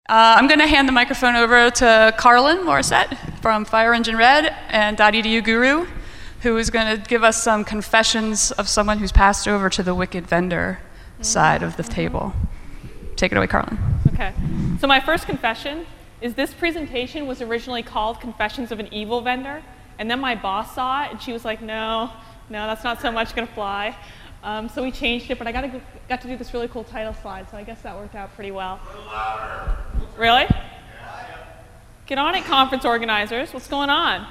I'm going to hand the microphone over to Carlin Morissette from Fire Engine Red and .edu Guru, who is going to give us some confessions of someone who's passed over to the wicked vendor side of the table. Take it away, Carlin. Okay. So my first confession is this presentation was originally called Confessions of an Evil Vendor, and then my boss saw it, and she was like, no, that's not so much going to fly. So we changed it, but I got to do this really cool title slide, so I guess that worked out pretty well. A little louder. Really? Yeah. Get on it, conference organizers. What's going on?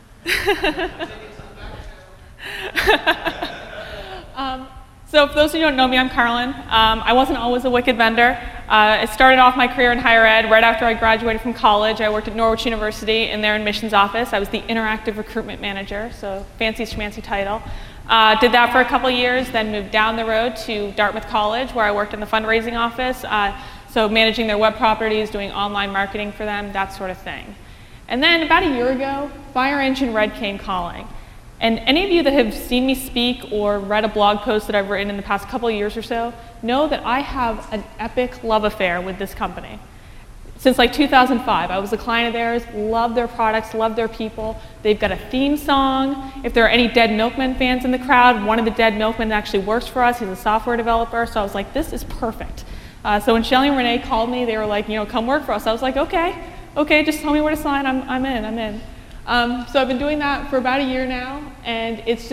So for those of you who don't know me, I'm Carlin. I wasn't always a wicked vendor. I started off my career in higher ed. Right after I graduated from college, I worked at Norwich University in their admissions office. I was the interactive recruitment manager, so fancy schmancy title. Did that for a couple of years, then moved down the road to Dartmouth College, where I worked in the fundraising office. So managing their web properties, doing online marketing for them, that sort of thing. And then about a year ago, Fire Engine Red came calling. And any of you that have seen me speak or read a blog post that I've written in the past couple of years or so know that I have an epic love affair with this company. Since like 2005, I was a client of theirs, love their products, love their people. They've got a theme song. If there are any Dead Milkmen fans in the crowd, one of the Dead Milkmen actually works for us. He's a software developer, so I was like, this is perfect. So when Shelly and Renee called me, they were like, come work for us. I was like, okay, just tell me where to sign, I'm in. So I've been doing that for about a year now, and it's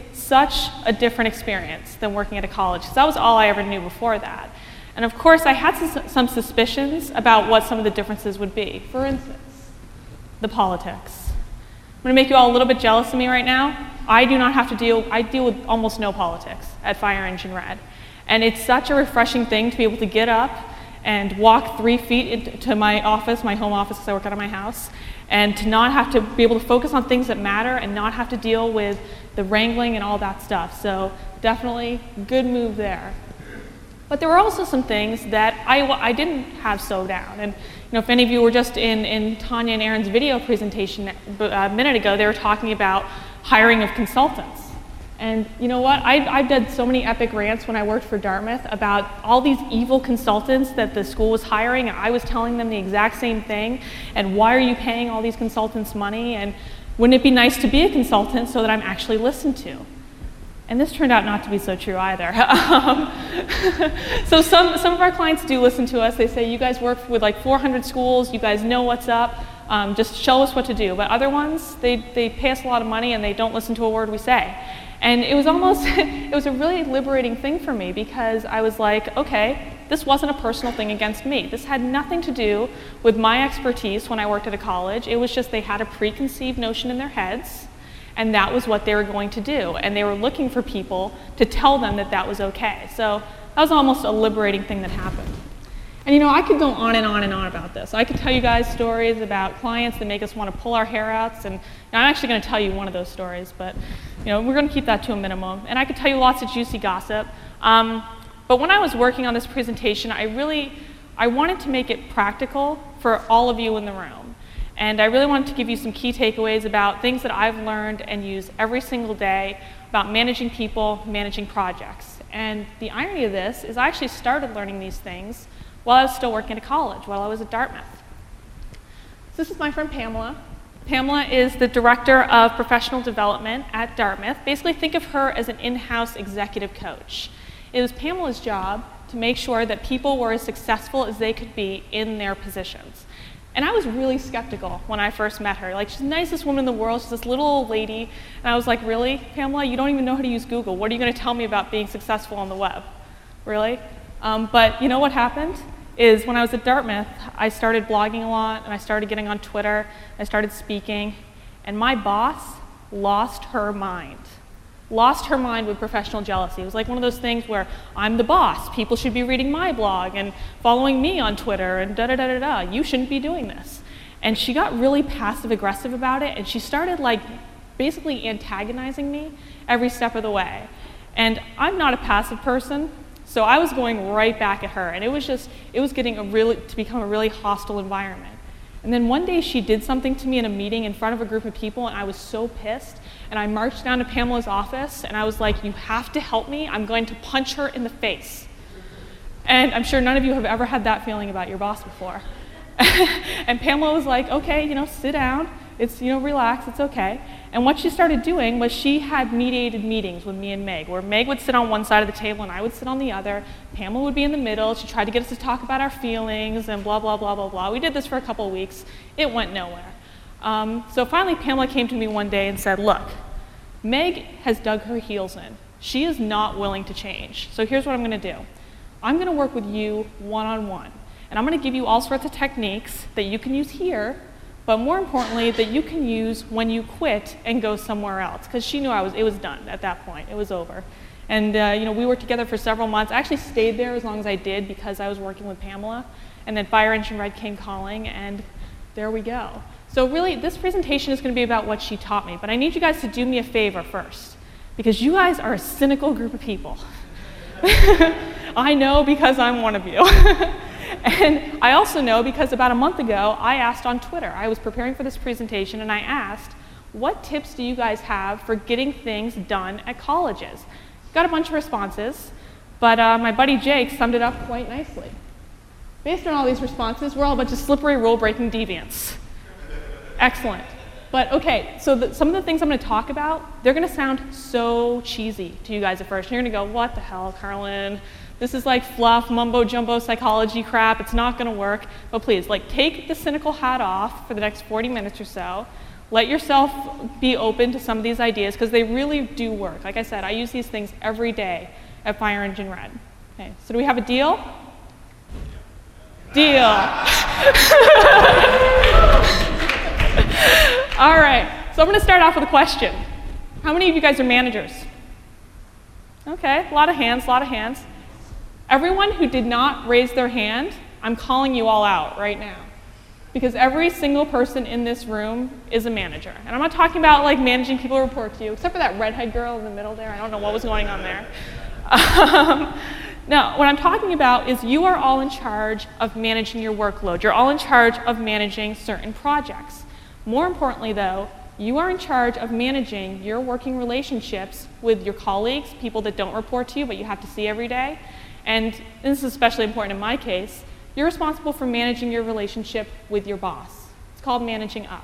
such a different experience than working at a college, because that was all I ever knew before that. And of course, I had some suspicions about what some of the differences would be. For instance, the politics. I'm gonna make you all a little bit jealous of me right now. I deal with almost no politics at Fire Engine Red. And it's such a refreshing thing to be able to get up and walk 3 feet into my office, my home office, because I work out of my house, and to not have to be able to focus on things that matter and not have to deal with the wrangling and all that stuff. So definitely good move there. But there were also some things that I didn't have so down. And if any of you were just in Tanya and Aaron's video presentation a minute ago, they were talking about hiring of consultants. And you know what? I've done so many epic rants when I worked for Dartmouth about all these evil consultants that the school was hiring, and I was telling them the exact same thing. And why are you paying all these consultants money? And wouldn't it be nice to be a consultant so that I'm actually listened to? And this turned out not to be so true either. So some of our clients do listen to us. They say, you guys work with like 400 schools, you guys know what's up, just show us what to do. But other ones, they pay us a lot of money and they don't listen to a word we say. And it was it was a really liberating thing for me, because I was like, okay, this wasn't a personal thing against me. This had nothing to do with my expertise when I worked at a college. It was just they had a preconceived notion in their heads, and that was what they were going to do. And they were looking for people to tell them that that was okay. So that was almost a liberating thing that happened. And I could go on and on and on about this. I could tell you guys stories about clients that make us want to pull our hair out, and I'm actually going to tell you one of those stories, but we're going to keep that to a minimum. And I could tell you lots of juicy gossip. But when I was working on this presentation, I wanted to make it practical for all of you in the room. And I really wanted to give you some key takeaways about things that I've learned and use every single day about managing people, managing projects. And the irony of this is I actually started learning these things while I was still working at college, while I was at Dartmouth. So this is my friend Pamela. Pamela is the director of professional development at Dartmouth. Basically, think of her as an in-house executive coach. It was Pamela's job to make sure that people were as successful as they could be in their positions. And I was really skeptical when I first met her. Like, she's the nicest woman in the world. She's this little old lady. And I was like, really, Pamela? You don't even know how to use Google. What are you going to tell me about being successful on the web? Really? But you know what happened? Is when I was at Dartmouth, I started blogging a lot, and I started getting on Twitter, I started speaking, and my boss lost her mind. Lost her mind with professional jealousy. It was like one of those things where I'm the boss, people should be reading my blog and following me on Twitter and da-da-da-da-da, you shouldn't be doing this. And she got really passive aggressive about it, and she started like basically antagonizing me every step of the way. And I'm not a passive person, so I was going right back at her, and it was getting to become a really hostile environment. And then one day she did something to me in a meeting in front of a group of people, and I was so pissed, and I marched down to Pamela's office, and I was like, you have to help me, I'm going to punch her in the face. And I'm sure none of you have ever had that feeling about your boss before. And Pamela was like, okay, sit down. It's, relax, it's okay. And what she started doing was she had mediated meetings with me and Meg, where Meg would sit on one side of the table and I would sit on the other. Pamela would be in the middle. She tried to get us to talk about our feelings and blah, blah, blah, blah, blah. We did this for a couple of weeks. It went nowhere. So finally, Pamela came to me one day and said, look, Meg has dug her heels in. She is not willing to change. So here's what I'm going to do. I'm going to work with you one-on-one. And I'm going to give you all sorts of techniques that you can use here, but more importantly, that you can use when you quit and go somewhere else. Because she knew it was done at that point. It was over. And we worked together for several months. I actually stayed there as long as I did because I was working with Pamela. And then Fire Engine Red came calling, and there we go. So really, this presentation is going to be about what she taught me. But I need you guys to do me a favor first, because you guys are a cynical group of people. I know because I'm one of you. And I also know because about a month ago, I asked on Twitter. I was preparing for this presentation, and I asked, what tips do you guys have for getting things done at colleges? Got a bunch of responses, but my buddy Jake summed it up quite nicely. Based on all these responses, we're all a bunch of slippery rule-breaking deviants. Excellent. But okay, so some of the things I'm going to talk about, they're going to sound so cheesy to you guys at first. You're going to go, what the hell, Carlin? This is like fluff, mumbo-jumbo psychology crap. It's not going to work. But please, take the cynical hat off for the next 40 minutes or so. Let yourself be open to some of these ideas, because they really do work. Like I said, I use these things every day at Fire Engine Red. Okay, so do we have a deal? Deal. All right, so I'm going to start off with a question. How many of you guys are managers? Okay, a lot of hands, a lot of hands. Everyone who did not raise their hand, I'm calling you all out right now. Because every single person in this room is a manager. And I'm not talking about managing people who report to you, except for that redhead girl in the middle there. I don't know what was going on there. No, what I'm talking about is you are all in charge of managing your workload. You're all in charge of managing certain projects. More importantly, though, you are in charge of managing your working relationships with your colleagues, people that don't report to you but you have to see every day. And this is especially important in my case. You're responsible for managing your relationship with your boss. It's called managing up.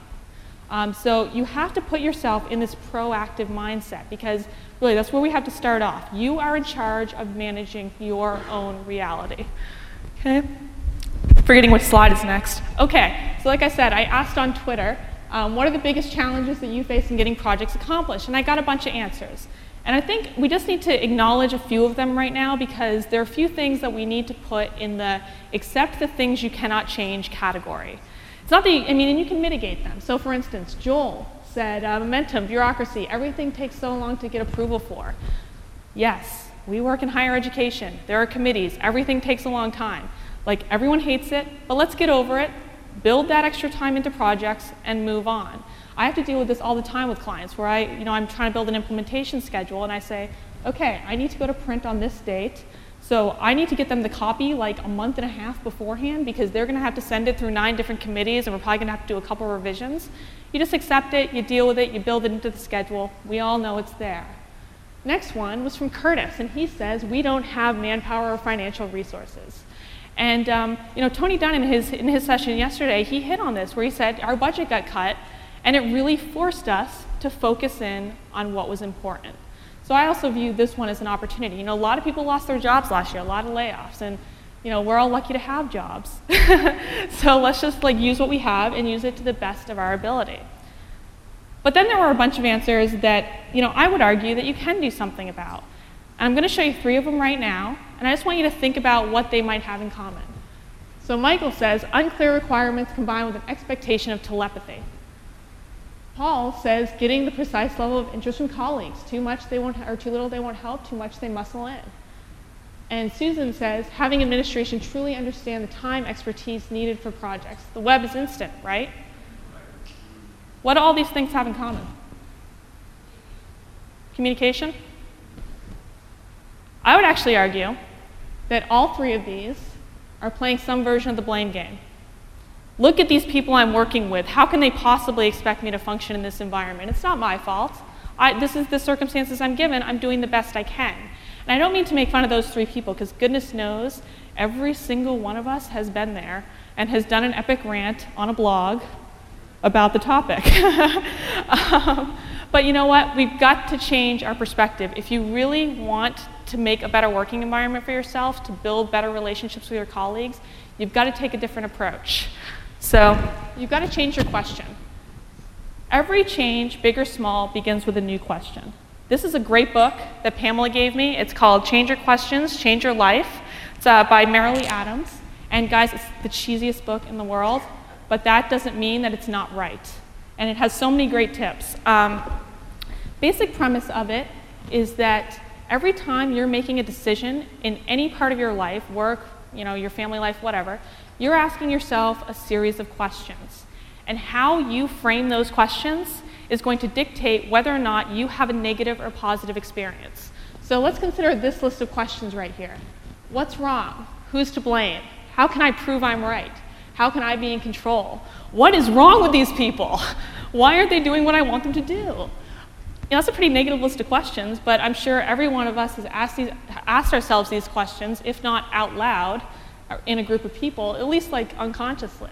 So you have to put yourself in this proactive mindset, because really that's where we have to start off. You are in charge of managing your own reality. Okay? Forgetting which slide is next. Okay, so like I said, I asked on Twitter, what are the biggest challenges that you face in getting projects accomplished? And I got a bunch of answers. And I think we just need to acknowledge a few of them right now, because there are a few things that we need to put in the accept the things you cannot change category. It's not that, and you can mitigate them. So for instance, Joel said, momentum, bureaucracy, everything takes so long to get approval for. Yes, we work in higher education. There are committees. Everything takes a long time. Everyone hates it, but let's get over it, build that extra time into projects, and move on. I have to deal with this all the time with clients where I'm trying to build an implementation schedule, and I say, okay, I need to go to print on this date, so I need to get them the copy a month and a half beforehand, because they're going to have to send it through 9 different committees, and we're probably going to have to do a couple of revisions. You just accept it, you deal with it, you build it into the schedule. We all know it's there. Next one was from Curtis, and he says, we don't have manpower or financial resources. And Tony Dunn in his session yesterday, he hit on this, where he said our budget got cut, and it really forced us to focus in on what was important. So I also view this one as an opportunity. A lot of people lost their jobs last year, a lot of layoffs, and we're all lucky to have jobs. So let's just use what we have and use it to the best of our ability. But then there were a bunch of answers that I would argue that you can do something about. And I'm going to show you 3 of them right now, and I just want you to think about what they might have in common. So Michael says, unclear requirements combined with an expectation of telepathy. Paul says, getting the precise level of interest from colleagues. Too much they won't, or too little they won't help, too much they muscle in. And Susan says, having administration truly understand the time expertise needed for projects. The web is instant, right? What do all these things have in common? Communication? I would actually argue that all 3 of these are playing some version of the blame game. Look at these people I'm working with. How can they possibly expect me to function in this environment? It's not my fault. This is the circumstances I'm given. I'm doing the best I can. And I don't mean to make fun of those 3 people, because goodness knows every single one of us has been there. and has done an epic rant on a blog about the topic. But you know what? We've got to change our perspective. If you really want to make a better working environment for yourself, to build better relationships with your colleagues, you've got to take a different approach. So you've got to change your question. Every change, big or small, begins with a new question. This is a great book that Pamela gave me. It's called Change Your Questions, Change Your Life. It's by Marilee Adams. And guys, it's the cheesiest book in the world, but that doesn't mean that it's not right. And it has so many great tips. Basic premise of it is that every time you're making a decision in any part of your life, work, your family life, whatever, you're asking yourself a series of questions. And how you frame those questions is going to dictate whether or not you have a negative or positive experience. So let's consider this list of questions right here. What's wrong? Who's to blame? How can I prove I'm right? How can I be in control? What is wrong with these people? Why aren't they doing what I want them to do? That's a pretty negative list of questions, but I'm sure every one of us has asked ourselves these questions, if not out loud, or in a group of people, at least like unconsciously.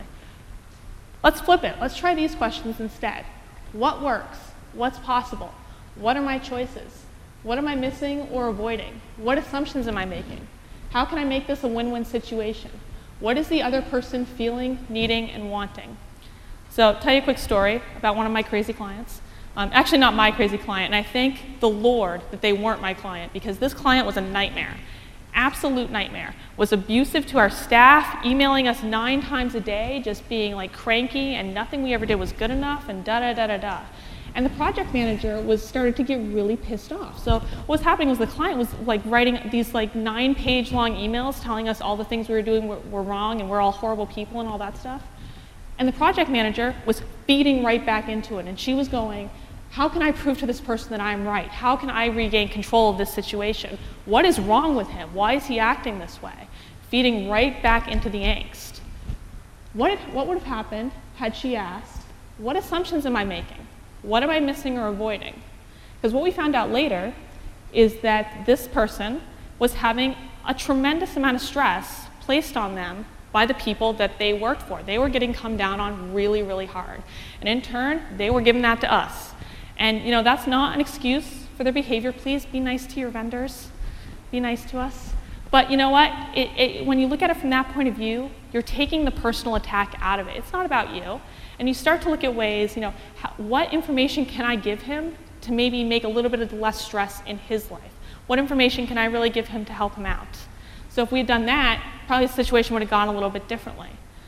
Let's flip it. Let's try these questions instead. What works? What's possible? What are my choices? What am I missing or avoiding? What assumptions am I making? How can I make this a win-win situation? What is the other person feeling, needing, and wanting? So I'll tell you a quick story about one of my crazy clients. Actually not my crazy client, and I thank the Lord that they weren't my client, because this client was a nightmare. Absolute nightmare. Was abusive to our staff, emailing us 9 times a day, just being like cranky, and nothing we ever did was good enough, and da-da-da-da-da. And the project manager started to get really pissed off. So what was happening was the client was like writing these like 9-page long emails telling us all the things we were doing were wrong and we're all horrible people and all that stuff. And the project manager was feeding right back into it, and she was going, how can I prove to this person that I'm right? How can I regain control of this situation? What is wrong with him? Why is he acting this way? Feeding right back into the angst. What would have happened had she asked, what assumptions am I making? What am I missing or avoiding? Because what we found out later is that this person was having a tremendous amount of stress placed on them by the people that they worked for. They were getting come down on really, really hard. And in turn, they were giving that to us. And that's not an excuse for their behavior. Please be nice to your vendors. Be nice to us. But you know what? When you look at it from that point of view, you're taking the personal attack out of it. It's not about you. And you start to look at ways, what information can I give him to maybe make a little bit of less stress in his life? What information can I really give him to help him out? So if we had done that, probably the situation would have gone a little bit differently.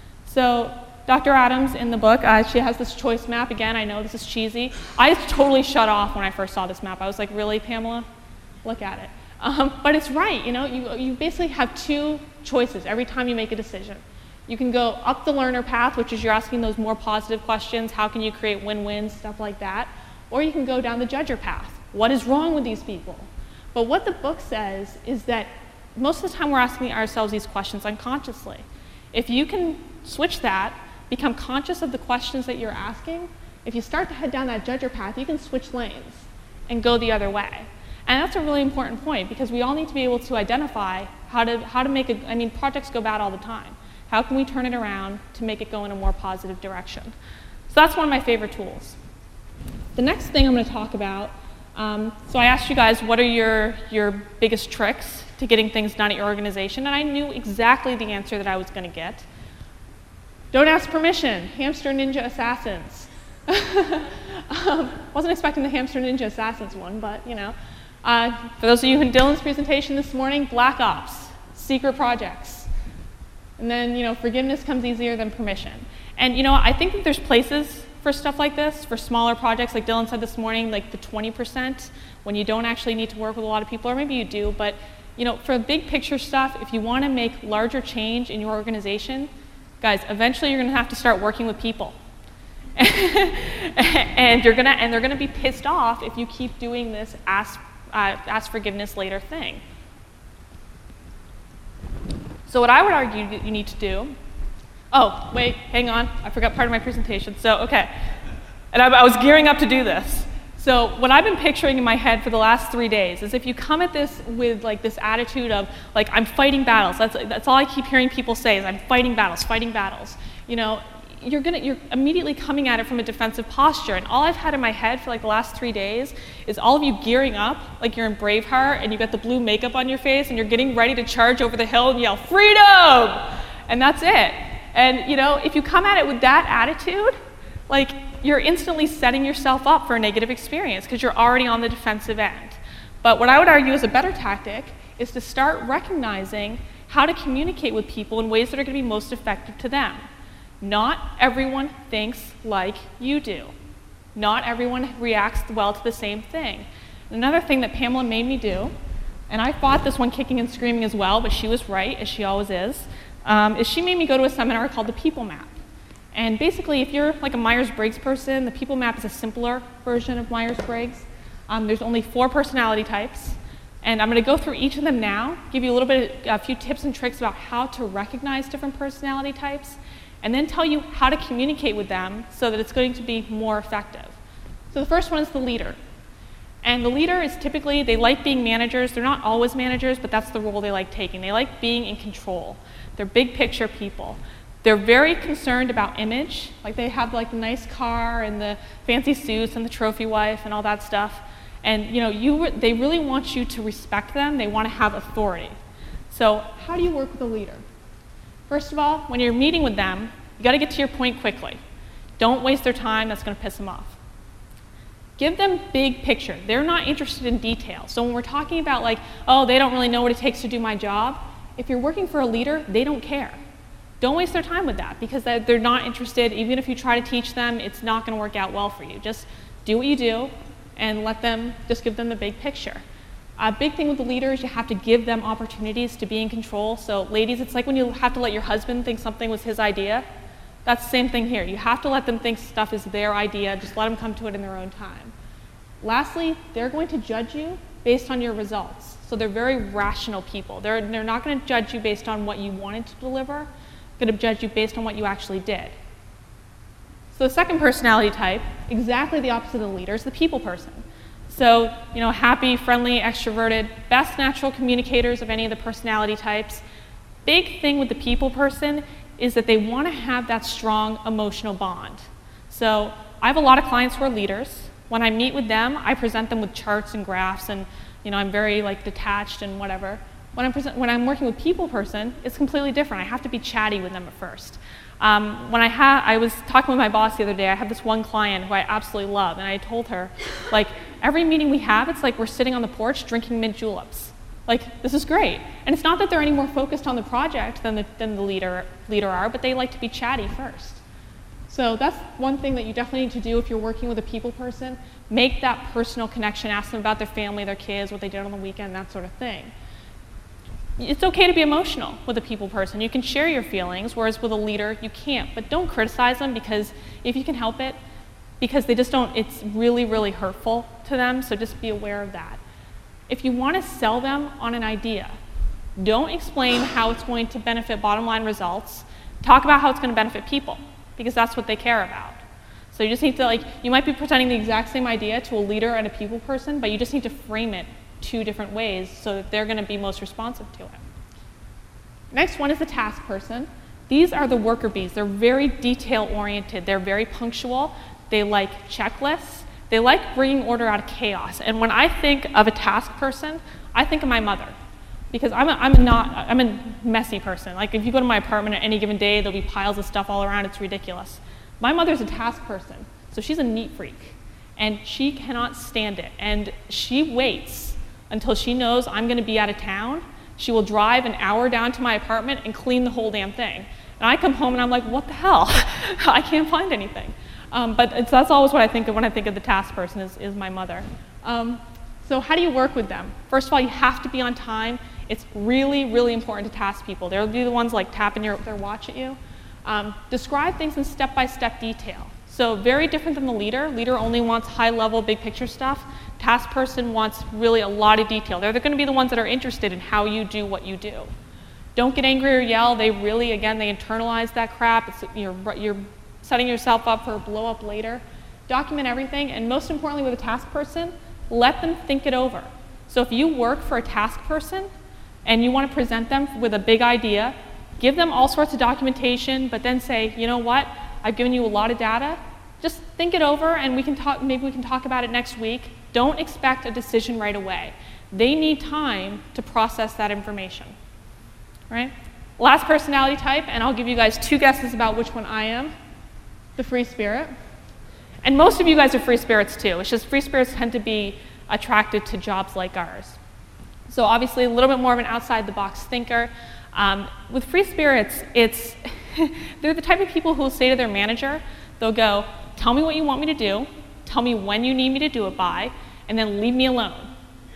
So Dr. Adams in the book, she has this choice map. Again, I know this is cheesy. I totally shut off when I first saw this map. I was like, really, Pamela? Look at it. But it's right. You basically have 2 choices every time you make a decision. You can go up the learner path, which is you're asking those more positive questions. How can you create win-wins, stuff like that? Or you can go down the judger path. What is wrong with these people? But what the book says is that most of the time we're asking ourselves these questions unconsciously. If you can switch that, become conscious of the questions that you're asking, if you start to head down that judger path, you can switch lanes and go the other way. And that's a really important point, because we all need to be able to identify how to make projects go bad all the time. How can we turn it around to make it go in a more positive direction? So that's one of my favorite tools. The next thing I'm going to talk about, so I asked you guys, what are your biggest tricks to getting things done at your organization? And I knew exactly the answer that I was going to get. Don't ask permission. Hamster Ninja Assassins. Wasn't expecting the Hamster Ninja Assassins one, but for those of you in Dylan's presentation this morning, Black Ops, secret projects. And then, forgiveness comes easier than permission. And, I think that there's places for stuff like this, for smaller projects, like Dylan said this morning, like the 20%, when you don't actually need to work with a lot of people, or maybe you do, but, for big picture stuff, if you want to make larger change in your organization, guys, eventually you're going to have to start working with people. and they're going to be pissed off if you keep doing this ask forgiveness later thing. So what I would argue that you need to do, oh, wait, hang on, I forgot part of my presentation. So, okay, and I was gearing up to do this. So what I've been picturing in my head for the last 3 days is if you come at this with like this attitude of like, I'm fighting battles, that's all I keep hearing people say is I'm fighting battles. You know, you're immediately coming at it from a defensive posture. And all I've had in my head for like the last 3 days is all of you gearing up like you're in Braveheart and you got the blue makeup on your face and you're getting ready to charge over the hill and yell, freedom! And that's it. And you know, if you come at it with that attitude, like you're instantly setting yourself up for a negative experience because you're already on the defensive end. But what I would argue is a better tactic is to start recognizing how to communicate with people in ways that are going to be most effective to them. Not everyone thinks like you do. Not everyone reacts well to the same thing. Another thing that Pamela made me do, and I fought this one kicking and screaming as well, but she was right, as she always is she made me go to a seminar called the People Map. And basically, if you're like a Myers-Briggs person, the People Map is a simpler version of Myers-Briggs. There's only 4 personality types. And I'm going to go through each of them now, give you a few tips and tricks about how to recognize different personality types, and then tell you how to communicate with them so that it's going to be more effective. So the first one is the leader. And the leader is typically, they like being managers. They're not always managers, but that's the role they like taking. They like being in control. They're big picture people. They're very concerned about image. Like they have like the nice car and the fancy suits and the trophy wife and all that stuff. And you know, they really want you to respect them. They want to have authority. So how do you work with a leader? First of all, when you're meeting with them, you got to get to your point quickly. Don't waste their time. That's going to piss them off. Give them big picture. They're not interested in detail. So when we're talking about like, oh, they don't really know what it takes to do my job, if you're working for a leader, they don't care. Don't waste their time with that because they're not interested. Even if you try to teach them, it's not going to work out well for you. Just do what you do and just give them the big picture. A big thing with the leaders, you have to give them opportunities to be in control. So ladies, it's like when you have to let your husband think something was his idea. That's the same thing here. You have to let them think stuff is their idea. Just let them come to it in their own time. Lastly, they're going to judge you based on your results. So they're very rational people. They're not going to judge you based on what you wanted to deliver. They're going to judge you based on what you actually did. So the second personality type, exactly the opposite of the leader, is the people person. So, you know, happy, friendly, extroverted, best natural communicators of any of the personality types. Big thing with the people person is that they want to have that strong emotional bond. So I have a lot of clients who are leaders. When I meet with them, I present them with charts and graphs, and you know, I'm very like detached and whatever. When I'm working with people person, it's completely different. I have to be chatty with them at first. I was talking with my boss the other day. I have this one client who I absolutely love, and I told her, like, every meeting we have, it's like we're sitting on the porch drinking mint juleps. Like, this is great. And it's not that they're any more focused on the project than the leader are, but they like to be chatty first. So that's one thing that you definitely need to do if you're working with a people person. Make that personal connection. Ask them about their family, their kids, what they did on the weekend, that sort of thing. It's okay to be emotional with a people person. You can share your feelings, whereas with a leader, you can't. But don't criticize them because if you can help it, because they just don't, it's really, really hurtful to them, so just be aware of that. If you want to sell them on an idea, don't explain how it's going to benefit bottom line results. Talk about how it's going to benefit people, because that's what they care about. So you just need to, like, you might be presenting the exact same idea to a leader and a people person, but you just need to frame it 2 different ways so that they're going to be most responsive to it. Next one is the task person. These are the worker bees. They're very detail oriented. They're very punctual. They like checklists. They like bringing order out of chaos. And when I think of a task person, I think of my mother, because I'm a messy person. Like if you go to my apartment at any given day, there'll be piles of stuff all around. It's ridiculous. My mother's a task person, so she's a neat freak, and she cannot stand it. And she waits until she knows I'm going to be out of town. She will drive an hour down to my apartment and clean the whole damn thing. And I come home and I'm like, what the hell? I can't find anything. But that's always what I think of when I think of the task person is my mother. So how do you work with them? First of all, you have to be on time. It's really, really important to task people. They'll be the ones like tapping their watch at you. Describe things in step-by-step detail. So very different than the leader. Leader only wants high-level, big-picture stuff. Task person wants really a lot of detail. They're going to be the ones that are interested in how you do what you do. Don't get angry or yell. They internalize that crap. You're setting yourself up for a blow-up later. document everything, and most importantly with a task person, let them think it over. So if you work for a task person and you want to present them with a big idea, give them all sorts of documentation, but then say, you know what, I've given you a lot of data, just think it over and maybe we can talk about it next week. Don't expect a decision right away. They need time to process that information, right? Last personality type, and I'll give you guys 2 guesses about which one I am, the free spirit. And most of you guys are free spirits too. It's just free spirits tend to be attracted to jobs like ours. So obviously a little bit more of an outside the box thinker. With free spirits, they're the type of people who will say to their manager, they'll go, tell me what you want me to do, tell me when you need me to do it by, and then leave me alone.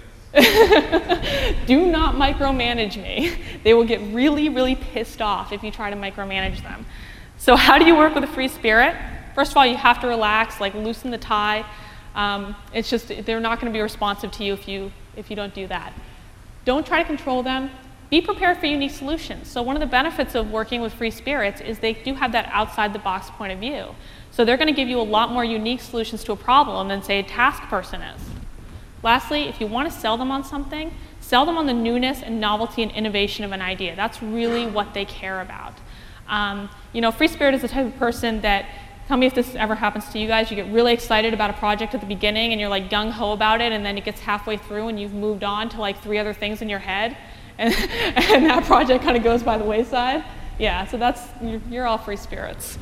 Do not micromanage me. They will get really, really pissed off if you try to micromanage them. So how do you work with a free spirit? First of all, you have to relax, like loosen the tie. It's just, they're not going to be responsive to you if you don't do that. Don't try to control them. Be prepared for unique solutions. So one of the benefits of working with free spirits is they do have that outside the box point of view. So they're going to give you a lot more unique solutions to a problem than, say, a task person is. Lastly, if you want to sell them on something, sell them on the newness and novelty and innovation of an idea. That's really what they care about. You know, free spirit is the type of person that, tell me if this ever happens to you guys, you get really excited about a project at the beginning and you're like gung-ho about it, and then it gets halfway through and you've moved on to like 3 other things in your head, and that project kind of goes by the wayside. Yeah, so you're all free spirits.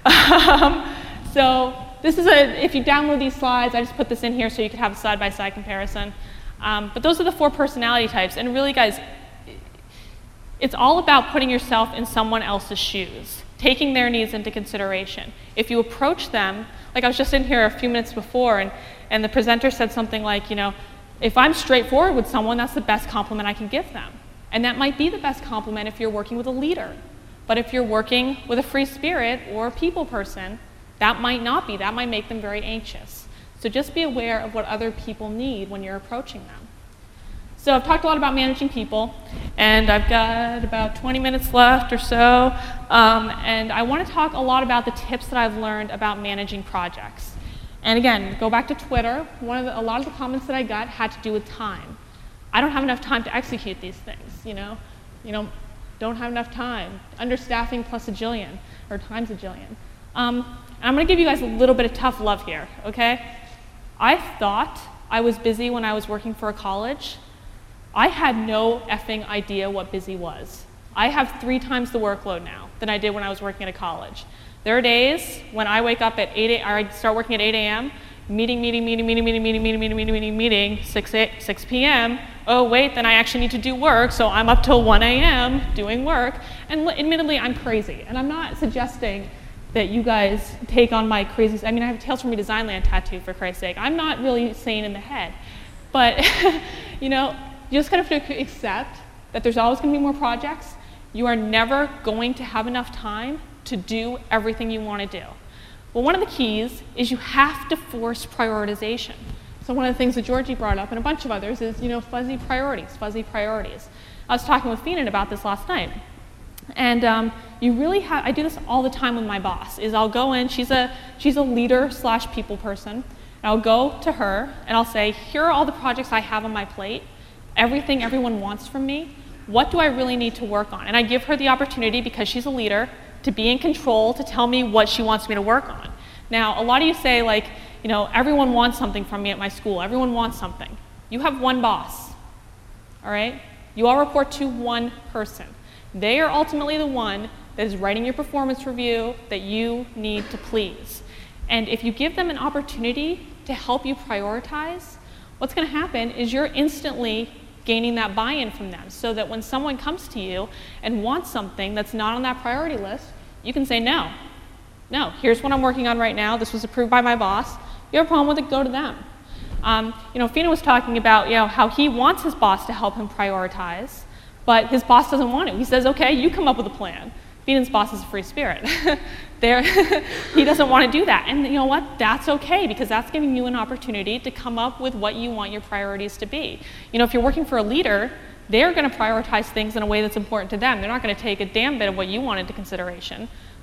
So this is if you download these slides, I just put this in here so you could have a side-by-side comparison. But those are the 4 personality types, and really guys, it's all about putting yourself in someone else's shoes, taking their needs into consideration. If you approach them, like I was just in here a few minutes before, and the presenter said something like, you know, if I'm straightforward with someone, that's the best compliment I can give them. And that might be the best compliment if you're working with a leader. But if you're working with a free spirit or a people person, that might not be. That might make them very anxious. So just be aware of what other people need when you're approaching them. So I've talked a lot about managing people, and I've got about 20 minutes left or so, and I want to talk a lot about the tips that I've learned about managing projects. And again, go back to Twitter. A lot of the comments that I got had to do with time. I don't have enough time to execute these things, you know, don't have enough time. Understaffing plus a jillion, or times a jillion. I'm going to give you guys a little bit of tough love here, okay? I thought I was busy when I was working for a college. I had no effing idea what busy was. I have 3 times the workload now than I did when I was working at a college. There are days when I wake up at 8 a.m., or I start working at 8 a.m., meeting, 6 p.m. Oh, wait, then I actually need to do work, so I'm up till 1 a.m. doing work. And admittedly, I'm crazy. And I'm not suggesting that you guys take on my crazy, I mean, I have Tales from Redesignland tattoo, for Christ's sake. I'm not really sane in the head. But, you know, you just kind of have to accept that there's always going to be more projects. You are never going to have enough time to do everything you want to do. Well, one of the keys is you have to force prioritization. So one of the things that Georgie brought up, and a bunch of others, is, you know, fuzzy priorities. I was talking with Feenan about this last night. And you really have, I do this all the time with my boss, is I'll go in, she's a leader / people person, and I'll go to her and I'll say, here are all the projects I have on my plate, everything everyone wants from me, what do I really need to work on? And I give her the opportunity, because she's a leader, to be in control, to tell me what she wants me to work on. Now, a lot of you say, like, you know, everyone wants something from me at my school, everyone wants something. You have one boss, all right? You all report to one person. They are ultimately the one that is writing your performance review that you need to please. And if you give them an opportunity to help you prioritize, what's going to happen is you're instantly gaining that buy-in from them, so that when someone comes to you and wants something that's not on that priority list, you can say, no, here's what I'm working on right now, this was approved by my boss, you have a problem with it, go to them. You know, Feenan was talking about, you know, how he wants his boss to help him prioritize, but his boss doesn't want it. He says, okay, you come up with a plan. Feenan's boss is a free spirit. He doesn't want to do that. And you know what? That's okay, because that's giving you an opportunity to come up with what you want your priorities to be. You know, if you're working for a leader, they're going to prioritize things in a way that's important to them. They're not going to take a damn bit of what you want into consideration.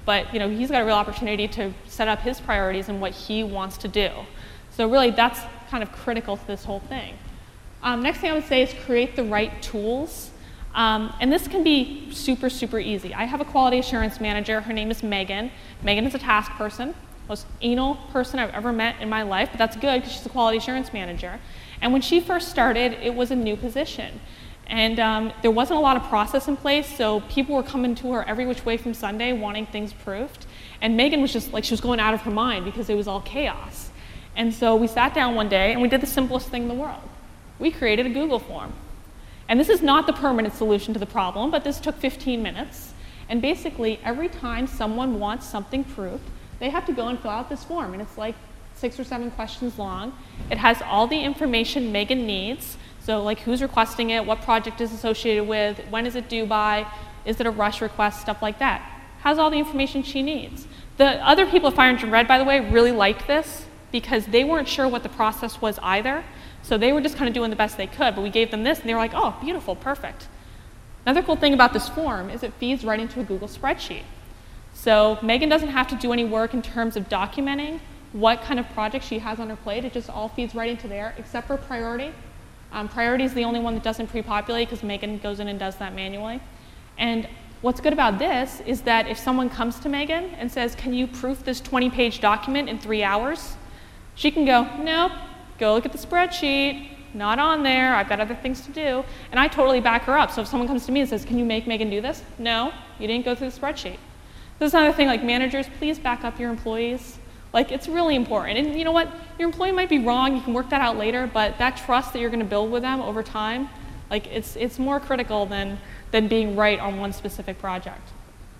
but he's got a real opportunity to set up his priorities and what he wants to do. So really, that's kind of critical to this whole thing. Next thing I would say is create the right tools. And this can be super, super easy. I have a quality assurance manager. Her name is Megan. Megan is a task person, most anal person I've ever met in my life, but that's good because she's a quality assurance manager. And when she first started, it was a new position. And there wasn't a lot of process in place, so people were coming to her every which way from Sunday wanting things proofed. And Megan was just like, she was going out of her mind because it was all chaos. And so we sat down one day and we did the simplest thing in the world. We created a Google form. And this is not the permanent solution to the problem, but this took 15 minutes. And basically, every time someone wants something proofed, they have to go and fill out this form. And it's like 6 or 7 questions long. It has all the information Megan needs. So like who's requesting it, what project is associated with, when is it due by, is it a rush request, stuff like that. Has all the information she needs. The other people at Fire Engine Red, by the way, really liked this because they weren't sure what the process was either. So they were just kind of doing the best they could, but we gave them this and they were like, oh, beautiful, perfect. Another cool thing about this form is it feeds right into a Google spreadsheet. So Megan doesn't have to do any work in terms of documenting what kind of project she has on her plate. It just all feeds right into there, except for priority. Priority is the only one that doesn't pre-populate because Megan goes in and does that manually. And what's good about this is that if someone comes to Megan and says, can you proof this 20-page document in 3 hours? She can go, nope, go look at the spreadsheet, not on there, I've got other things to do. And I totally back her up. So if someone comes to me and says, can you make Megan do this? No, you didn't go through the spreadsheet. This is another thing, like managers, please back up your employees. Like, it's really important. And you know what? Your employee might be wrong, you can work that out later, but that trust that you're gonna build with them over time, like it's more critical than being right on one specific project.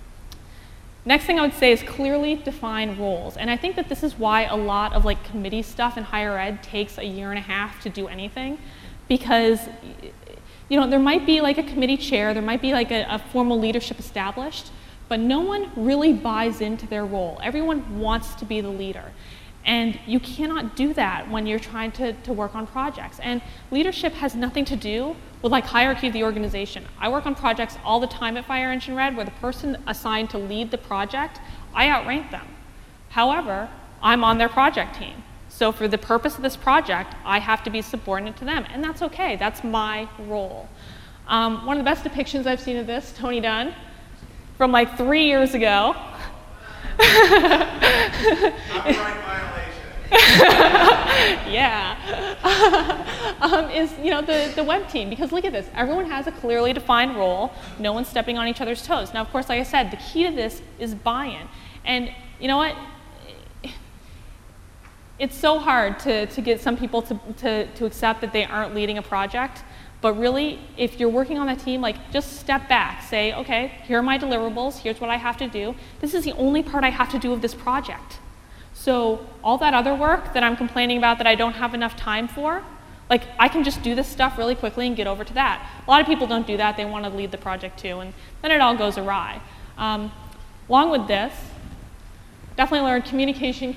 Next thing I would say is clearly define roles. And I think that this is why a lot of like committee stuff in higher ed takes a year and a half to do anything, because there might be like a committee chair, there might be like a formal leadership established, but no one really buys into their role. Everyone wants to be the leader. And you cannot do that when you're trying to work on projects. And leadership has nothing to do with like hierarchy of the organization. I work on projects all the time at Fire Engine Red where the person assigned to lead the project, I outrank them. However, I'm on their project team. So for the purpose of this project, I have to be subordinate to them. And that's okay, that's my role. One of the best depictions I've seen of this, Tony Dunn, from like 3 years ago. Yeah. Is the web team, because look at this, everyone has a clearly defined role, no one's stepping on each other's toes. Now of course, like I said, the key to this is buy-in. And you know what? It's so hard to get some people to accept that they aren't leading a project. But really, if you're working on that team, like just step back, say, okay, here are my deliverables, here's what I have to do. This is the only part I have to do of this project. So all that other work that I'm complaining about that I don't have enough time for, like I can just do this stuff really quickly and get over to that. A lot of people don't do that, they want to lead the project too, and then it all goes awry. Along with this, definitely learn communication.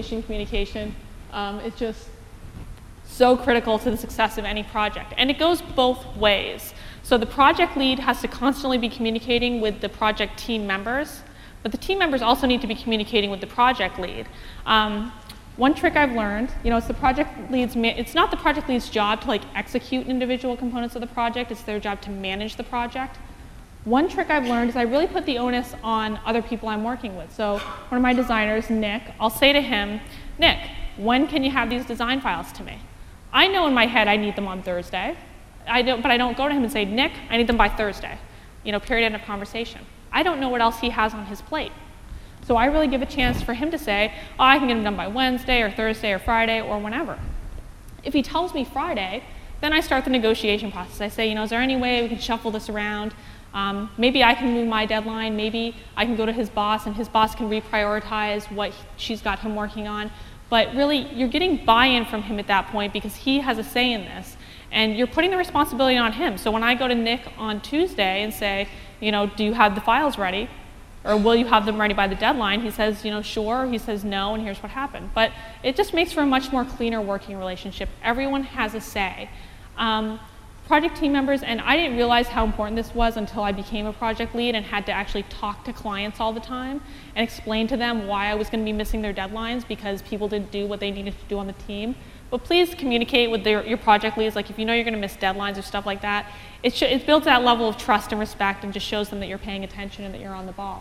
It's just so critical to the success of any project. And it goes both ways. So the project lead has to constantly be communicating with the project team members, but the team members also need to be communicating with the project lead. One trick I've learned, it's it's not the project lead's job to like execute individual components of the project, it's their job to manage the project. One trick I've learned is I really put the onus on other people I'm working with. So one of my designers, Nick, I'll say to him, Nick, when can you have these design files to me? I know in my head I need them on Thursday, but I don't go to him and say, Nick, I need them by Thursday. Period, end of conversation. I don't know what else he has on his plate. So I really give a chance for him to say, oh, I can get them done by Wednesday or Thursday or Friday or whenever. If he tells me Friday, then I start the negotiation process. I say, is there any way we can shuffle this around? Maybe I can move my deadline, maybe I can go to his boss and his boss can reprioritize what she's got him working on. But really, you're getting buy-in from him at that point because he has a say in this. And you're putting the responsibility on him. So when I go to Nick on Tuesday and say, do you have the files ready? Or will you have them ready by the deadline? He says, sure. He says no, and here's what happened. But it just makes for a much more cleaner working relationship. Everyone has a say. project team members, and I didn't realize how important this was until I became a project lead and had to actually talk to clients all the time and explain to them why I was going to be missing their deadlines because people didn't do what they needed to do on the team. But please communicate with your project leads. Like if you know you're going to miss deadlines or stuff like that, it builds that level of trust and respect and just shows them that you're paying attention and that you're on the ball.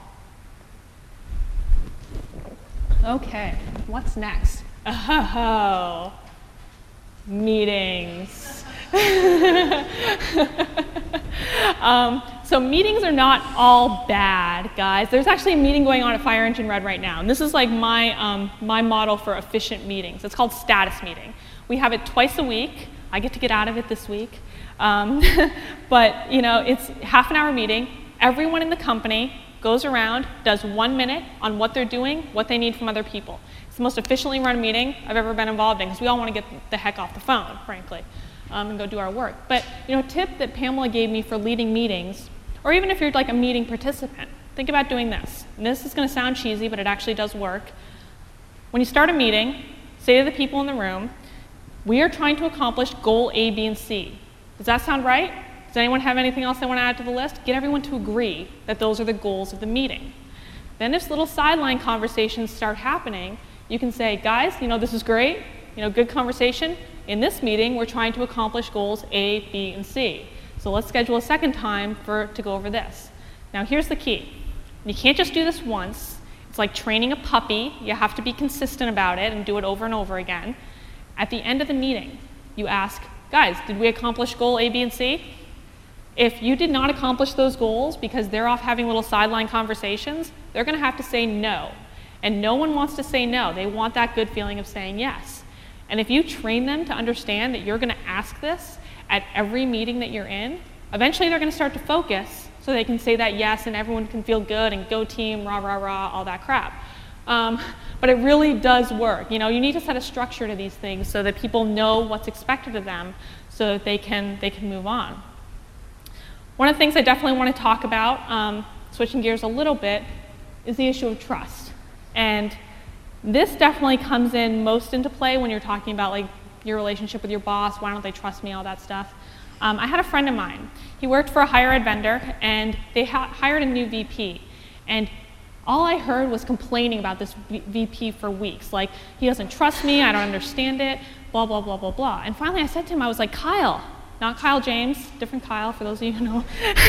Okay, what's next? Oh, meetings. So meetings are not all bad, guys. There's actually a meeting going on at Fire Engine Red right now, and this is like my model for efficient meetings. It's called status meeting. We have it twice a week. I get to get out of it this week, but you know, it's half-an-hour meeting. Everyone in the company goes around, does 1 minute on what they're doing, what they need from other people. It's the most efficiently run meeting I've ever been involved in because we all want to get the heck off the phone, frankly. And go do our work. But you know, a tip that Pamela gave me for leading meetings, or even if you're like a meeting participant, think about doing this. And this is going to sound cheesy, but it actually does work. When you start a meeting, say to the people in the room, we are trying to accomplish goal A, B, and C. Does that sound right? Does anyone have anything else they want to add to the list? Get everyone to agree that those are the goals of the meeting. Then if little sideline conversations start happening, you can say, guys, you know, this is great, you know, good conversation. In this meeting, we're trying to accomplish goals A, B, and C. So let's schedule a second time to go over this. Now here's the key. You can't just do this once. It's like training a puppy. You have to be consistent about it and do it over and over again. At the end of the meeting, you ask, guys, did we accomplish goal A, B, and C? If you did not accomplish those goals because they're off having little sideline conversations, they're going to have to say no. And no one wants to say no. They want that good feeling of saying yes. And if you train them to understand that you're going to ask this at every meeting that you're in, eventually they're going to start to focus so they can say that yes and everyone can feel good and go team, rah, rah, rah, all that crap. But it really does work. You know, you need to set a structure to these things so that people know what's expected of them so that they can move on. One of the things I definitely want to talk about, switching gears a little bit, is the issue of trust. And this definitely comes in most into play when you're talking about like your relationship with your boss, why don't they trust me, all that stuff. I had a friend of mine. He worked for a higher ed vendor and they hired a new VP. And all I heard was complaining about this VP for weeks. Like, he doesn't trust me, I don't understand it, blah, blah, blah, blah, blah. And finally I said to him, I was like, Kyle, not Kyle James, different Kyle for those of you who know.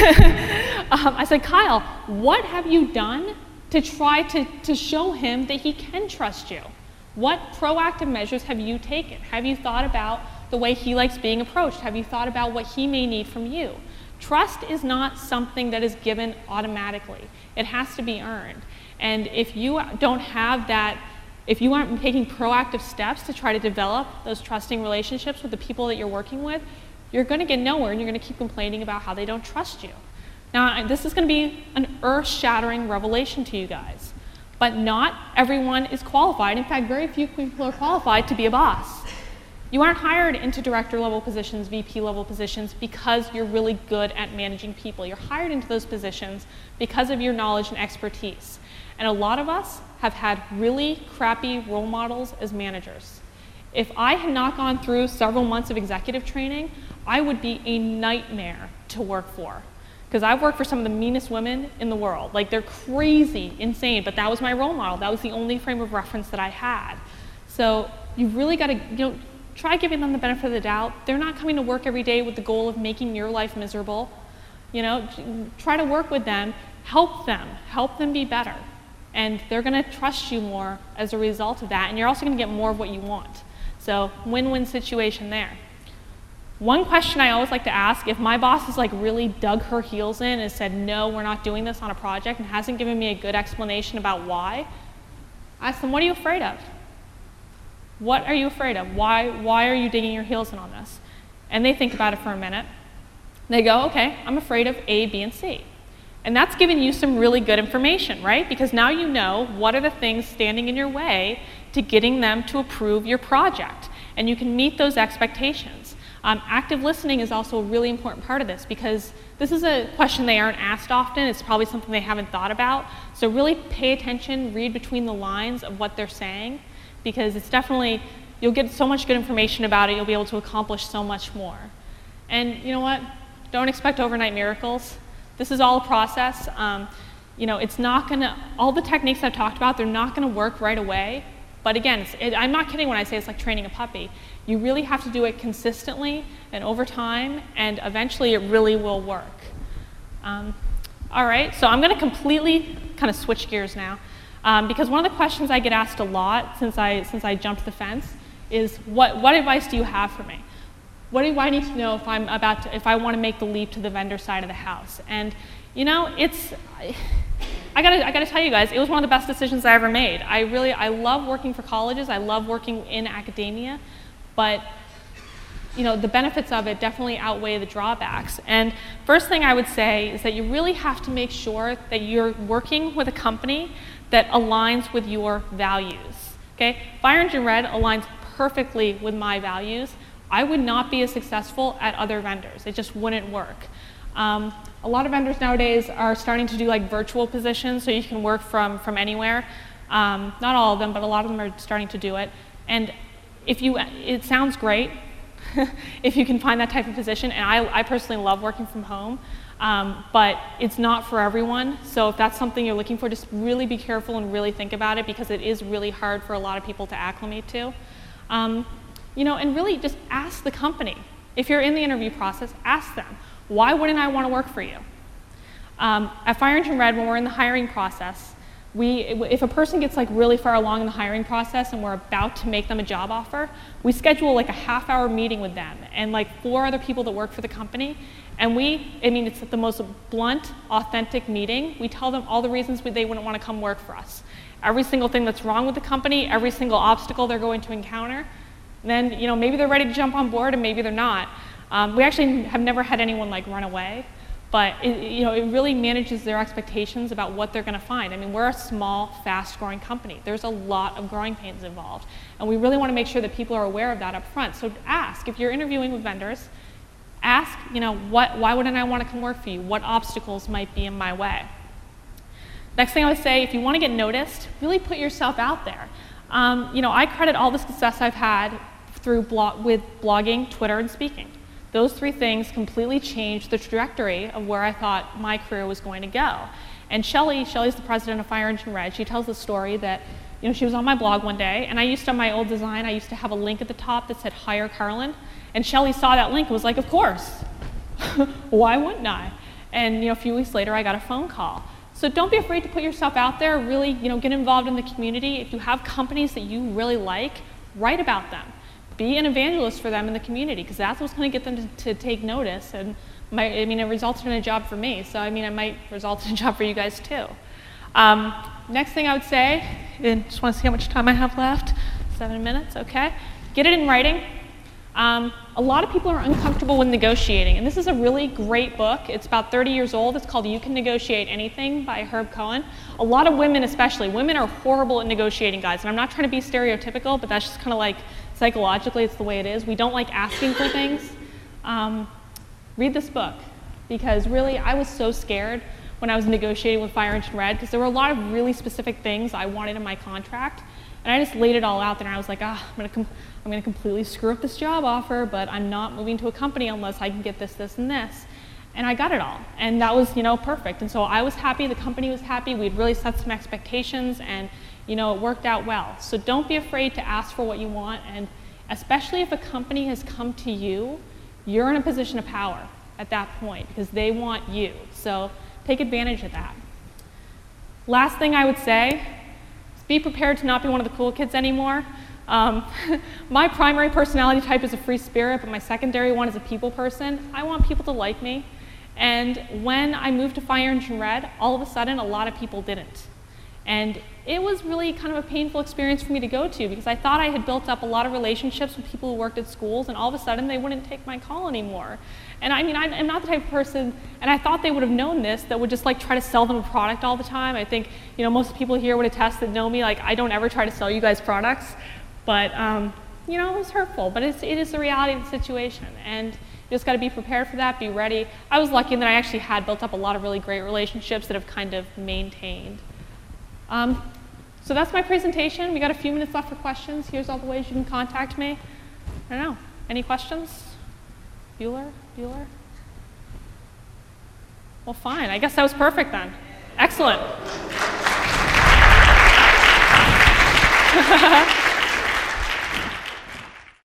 I said, Kyle, what have you done to try to show him that he can trust you? What proactive measures have you taken? Have you thought about the way he likes being approached? Have you thought about what he may need from you? Trust is not something that is given automatically. It has to be earned. And if you don't have that, if you aren't taking proactive steps to try to develop those trusting relationships with the people that you're working with, you're going to get nowhere and you're going to keep complaining about how they don't trust you. Now, this is going to be an earth-shattering revelation to you guys, but not everyone is qualified. In fact, very few people are qualified to be a boss. You aren't hired into director-level positions, VP-level positions, because you're really good at managing people. You're hired into those positions because of your knowledge and expertise. And a lot of us have had really crappy role models as managers. If I had not gone through several months of executive training, I would be a nightmare to work for. Because I've worked for some of the meanest women in the world. Like, they're crazy, insane, but that was my role model. That was the only frame of reference that I had. So you've really got to, try giving them the benefit of the doubt. They're not coming to work every day with the goal of making your life miserable. Try to work with them, help them be better. And they're going to trust you more as a result of that, and you're also going to get more of what you want. So win-win situation there. One question I always like to ask, if my boss has like really dug her heels in and said, no, we're not doing this on a project, and hasn't given me a good explanation about why, I ask them, what are you afraid of? What are you afraid of? Why are you digging your heels in on this? And they think about it for a minute. They go, okay, I'm afraid of A, B, and C. And that's giving you some really good information, right? Because now you know what are the things standing in your way to getting them to approve your project. And you can meet those expectations. Active listening is also a really important part of this because this is a question they aren't asked often. It's probably something they haven't thought about. So really pay attention, read between the lines of what they're saying, because it's definitely, you'll get so much good information about it, you'll be able to accomplish so much more. And you know what? Don't expect overnight miracles. This is all a process. You know, it's not gonna, all the techniques I've talked about, they're not gonna work right away. But again, I'm not kidding when I say it's like training a puppy. You really have to do it consistently and over time, and eventually it really will work. All right, so I'm gonna completely kind of switch gears now, because one of the questions I get asked a lot since I jumped the fence is, what advice do you have for me? What do I need to know if I want to make the leap to the vendor side of the house? And you know, I gotta tell you guys, it was one of the best decisions I ever made. I love working for colleges. I love working in academia, but you know, the benefits of it definitely outweigh the drawbacks. And first thing I would say is that you really have to make sure that you're working with a company that aligns with your values. Okay, Fire Engine Red aligns perfectly with my values. I would not be as successful at other vendors. It just wouldn't work. A lot of vendors nowadays are starting to do like virtual positions, so you can work from anywhere. Not all of them, but a lot of them are starting to do it. And it sounds great if you can find that type of position. And I personally love working from home, but it's not for everyone. So if that's something you're looking for, just really be careful and really think about it, because it is really hard for a lot of people to acclimate to. You know, and really just ask the company. If you're in the interview process, ask them, why wouldn't I want to work for you? At Fire Engine Red, when we're in the hiring process, if a person gets like really far along in the hiring process and we're about to make them a job offer, we schedule like a half-hour meeting with them and like 4 other people that work for the company. And it's the most blunt, authentic meeting. We tell them all the reasons they wouldn't want to come work for us. Every single thing that's wrong with the company, every single obstacle they're going to encounter. And then, you know, maybe they're ready to jump on board and maybe they're not. We actually have never had anyone like run away, but it really manages their expectations about what they're going to find. I mean, we're a small, fast-growing company. There's a lot of growing pains involved, and we really want to make sure that people are aware of that up front. So ask, if you're interviewing with vendors, ask, you know, why wouldn't I want to come work for you? What obstacles might be in my way? Next thing I would say, if you want to get noticed, really put yourself out there. You know, I credit all the success I've had with blogging, Twitter, and speaking. Those 3 things completely changed the trajectory of where I thought my career was going to go. And Shelly's the president of Fire Engine Red. She tells the story that, you know, she was on my blog one day, and I used to, on my old design, I used to have a link at the top that said Hire Carolyn. And Shelly saw that link and was like, of course. Why wouldn't I? And you know, a few weeks later, I got a phone call. So don't be afraid to put yourself out there. Really, you know, get involved in the community. If you have companies that you really like, write about them. Be an evangelist for them in the community, because that's what's going to get them to take notice. And it resulted in a job for me, so it might result in a job for you guys too. Next thing I would say, and just want to see how much time I have left. 7 minutes, okay. Get it in writing. A lot of people are uncomfortable with negotiating, and this is a really great book. It's about 30 years old. It's called You Can Negotiate Anything by Herb Cohen. A lot of women especially, women are horrible at negotiating, guys, and I'm not trying to be stereotypical, but that's just kind of like psychologically it's the way it is. We don't like asking for things. Read this book, because really I was so scared when I was negotiating with Fire Engine Red, because there were a lot of really specific things I wanted in my contract, and I just laid it all out there, and I was like, I'm gonna completely screw up this job offer, but I'm not moving to a company unless I can get this, this, and this. And I got it all, and that was, you know, perfect. And so I was happy, the company was happy, we'd really set some expectations, and you know, it worked out well. So don't be afraid to ask for what you want, and especially if a company has come to you, you're in a position of power at that point, because they want you. So take advantage of that. Last thing I would say is be prepared to not be one of the cool kids anymore. My primary personality type is a free spirit, but my secondary one is a people person. I want people to like me. And when I moved to Fire Engine Red, all of a sudden, a lot of people didn't. And it was really kind of a painful experience for me to go to, because I thought I had built up a lot of relationships with people who worked at schools, and all of a sudden they wouldn't take my call anymore. And I'm not the type of person, and I thought they would have known this, that would just like try to sell them a product all the time. I think, you know, most people here would attest that know me, like I don't ever try to sell you guys products, but you know, it was hurtful, but it is the reality of the situation, and you just got to be prepared for that, be ready. I was lucky that I actually had built up a lot of really great relationships that have kind of maintained. So that's my presentation. We got a few minutes left for questions. Here's all the ways you can contact me. I don't know. Any questions? Bueller? Bueller? Well, fine. I guess that was perfect then. Excellent.